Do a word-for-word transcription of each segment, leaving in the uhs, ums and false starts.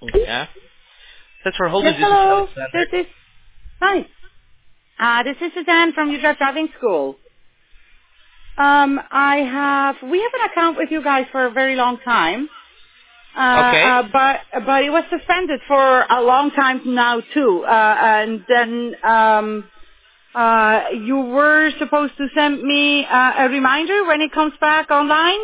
Yeah. Thanks for Yes, holding. This is hello. Alexander. This is hi. Uh, this is Suzanne from Utrecht Driving School. Um, I have we have an account with you guys for a very long time, uh, Okay. uh, but but it was suspended for a long time now too. Uh, and then um, uh, you were supposed to send me uh, a reminder when it comes back online,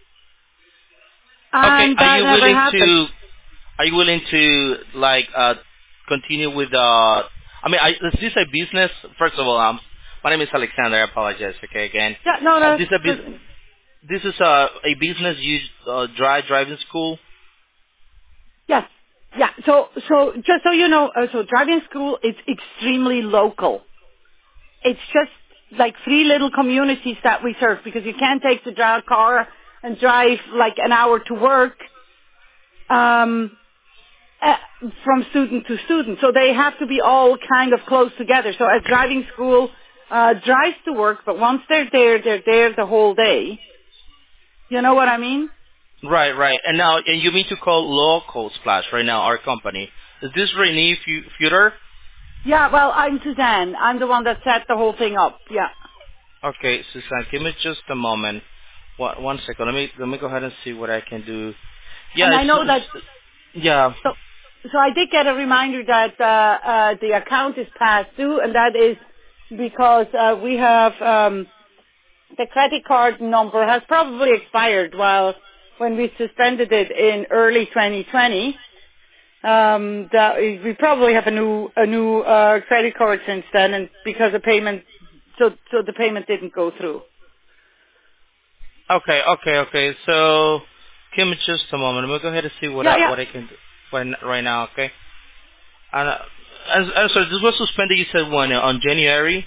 Okay. and Are that you never willing happened. to? Are you willing to like uh continue with uh? I mean, I, is this a business? First of all, um, my name is Alexander. I apologize. Okay, again. Yeah, no, Uh, no. this is a bus- It's, This is a a business you uh, drive driving school. Yes. Yeah. So, so just so you know, uh, so driving school is extremely local. It's just like three little communities that we serve because you can't take the dra- car and drive like an hour to work um, uh, from student to student. So they have to be all kind of close together. So a driving school uh, drives to work, but once they're there, they're there the whole day. You know what I mean? Right, right. And now, and you mean to call Local Splash right now, our company? Is this Renee Fu- Future? Yeah. Well, I'm Suzanne. I'm the one that set the whole thing up. Yeah. Okay, Susan, give me just a moment. One, one second. Let me let me go ahead and see what I can do. Yeah, And I it's, know that it's yeah. So, so I did get a reminder that uh, uh, the account is past due, and that is because uh, we have um, the credit card number has probably expired. While when we suspended it in early twenty twenty, um, that is- we probably have a new a new uh, credit card since then, and because the payment, so so the payment didn't go through. Okay, okay, okay. So, give me just a moment. Let me go ahead and see what Yeah, I yeah. what I can do right, right now. Okay. And uh, as, as, so this was suspended. You said when uh, on January.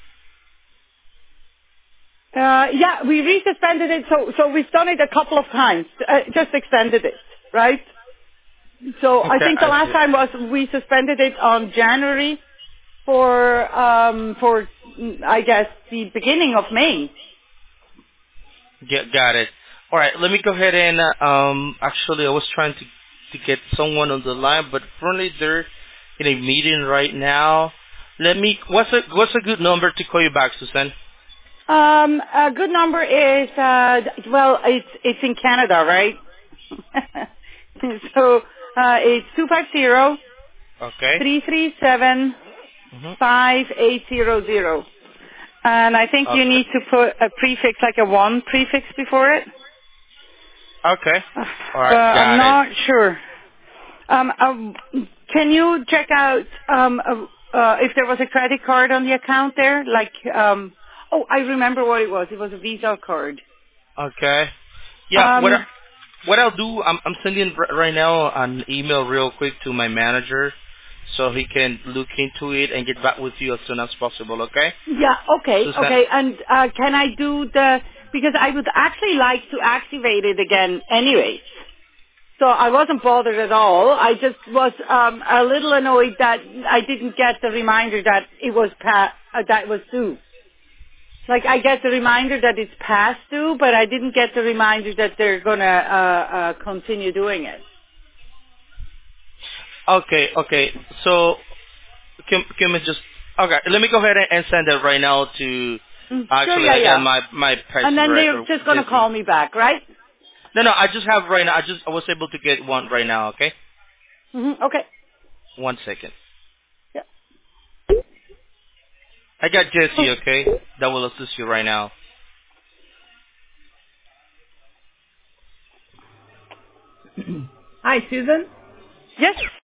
Uh, yeah, we resuspended it, so so we've done it a couple of times, uh, just extended it, right? So I Okay, think the I last see. time was we suspended it on January for um for mm, I guess the beginning of May. Get, got it. All right, let me go ahead and uh, um. Actually, I was trying to to get someone on the line, but currently they're in a meeting right now. Let me. What's a what's a good number to call you back, Susan? Um, a good number is uh well it's it's in Canada, right? so uh, it's two five zero Okay. three three seven Mhm. five eight zero zero, and I think you Okay. need to put a prefix like a one prefix before it. Okay. Uh, All but right. I'm Got it. not sure. Um, um, can you check out um, uh, uh, if there was a credit card on the account there? Like, um, oh, I remember what it was. It was a Visa card. Okay. Yeah. What I, Um, what I'll do, I'm I'm sending r- right now an email real quick to my manager, so he can look into it and get back with you as soon as possible. Okay. yeah, okay, Susan. okay. And uh, can I do the, because I would actually like to activate it again anyways. So I wasn't bothered at all. I just was um, a little annoyed that I didn't get the reminder that it was pa- uh, that it was due. Like I get the reminder that it's past due, but I didn't get the reminder that they're gonna uh, uh, continue doing it. Okay. Okay. So can can we just okay? Let me go ahead and and send it right now to Mm, sure, actually yeah, again yeah. my my And president then they're director just gonna Jesse. call me back, right? No, no. I just have right now. I just I was able to get one right now. Okay. hmm Okay. One second. Yeah. I got Jesse. Oh, Okay. That will assist you right now. Hi, Susan. Yes.